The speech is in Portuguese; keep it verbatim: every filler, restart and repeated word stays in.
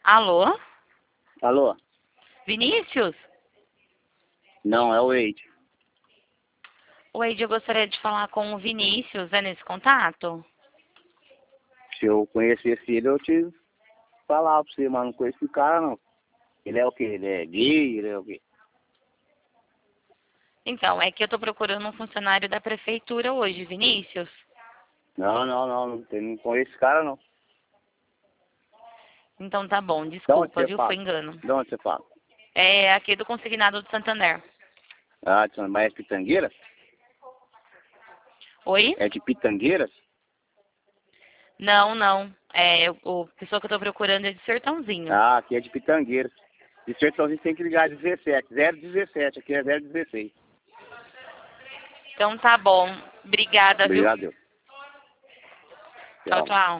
Alô? Alô? Vinícius? Não, é o Eide. Oi, eu gostaria de falar com o Vinícius. É nesse contato? Se eu conhecesse ele, eu te falava pra você, mas não conheço esse cara, não. Ele é o quê? Ele é gay? Ele é o quê? Então, é que eu tô procurando um funcionário da prefeitura hoje, Vinícius. Não, não, não. Não, tem- não conheço esse cara, não. Então tá bom, De onde desculpa, você viu? fala? Foi engano. De onde você fala? É aqui do Consignado do Santander. Ah, de- mas é de Pitangueiras? Oi? É de Pitangueiras? Não, não. É, o a pessoa que eu tô procurando é de Sertãozinho. Ah, aqui é de Pitangueiras. De Sertãozinho tem que ligar dezessete. zero dezessete, aqui é zero dezesseis. Então tá bom. Obrigada, viu? Obrigado. Tchau, Tchau. tchau.